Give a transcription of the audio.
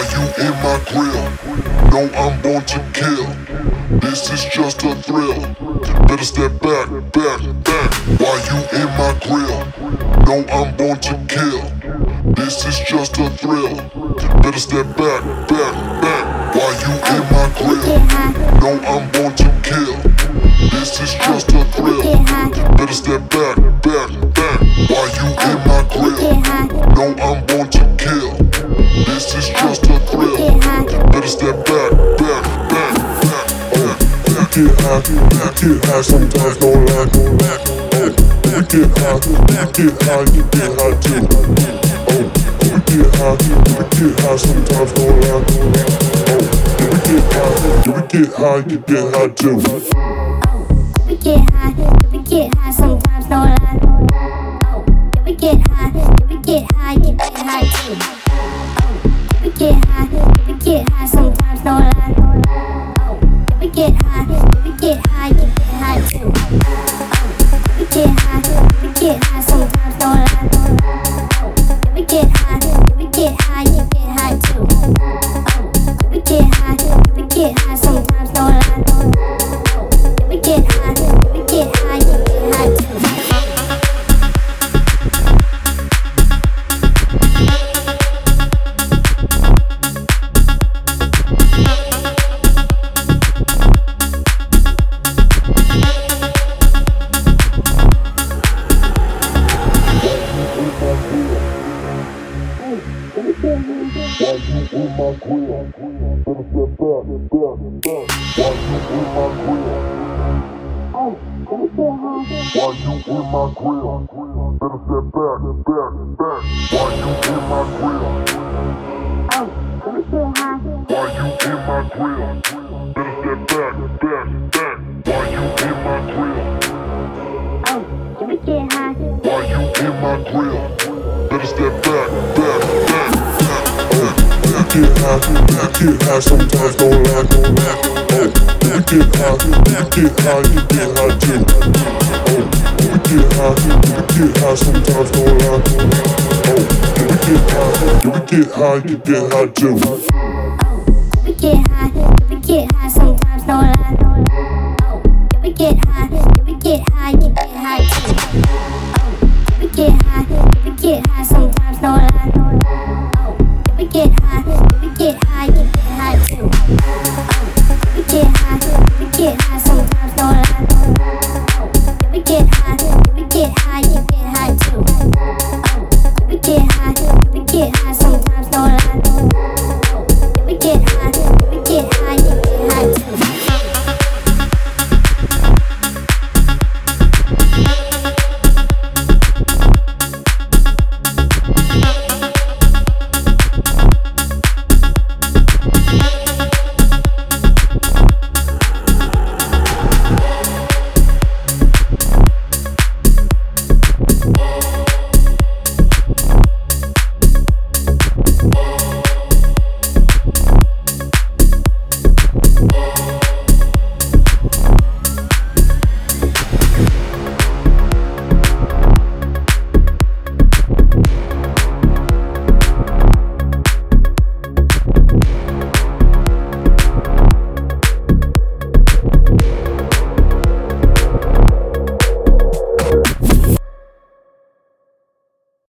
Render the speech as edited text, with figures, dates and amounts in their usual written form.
you in my grill? No, I'm born to kill. This is just a thrill. Better step back, back, back. Why you in my grill? No, I'm born to kill. This is just a thrill. Better step back, back, back. Why you in my grill? No, I'm born to kill. This is just a thrill. Better step back, back, back. Why you in my grill? No, I'm born to kill. This is just a thrill. Better step back, back, back, back, back. Get high, sometimes don't lie. You get high too. We get high, sometimes don't lie. We get high, you get high too. We get high, sometimes no lie. We get high, you get high too. We get high, sometimes no lie. We get high, you get high too. We get high, sometimes no lie. We get high, you get high too. We get high, sometimes no lie. We get high, you get high too. Get high, sometimes don't lie. We get high, you get high too. We get high, sometimes don't lie. We get high, you get high too. We get high, sometimes no lie. We get high, you get high too. We get high, sometimes no lie. We get high,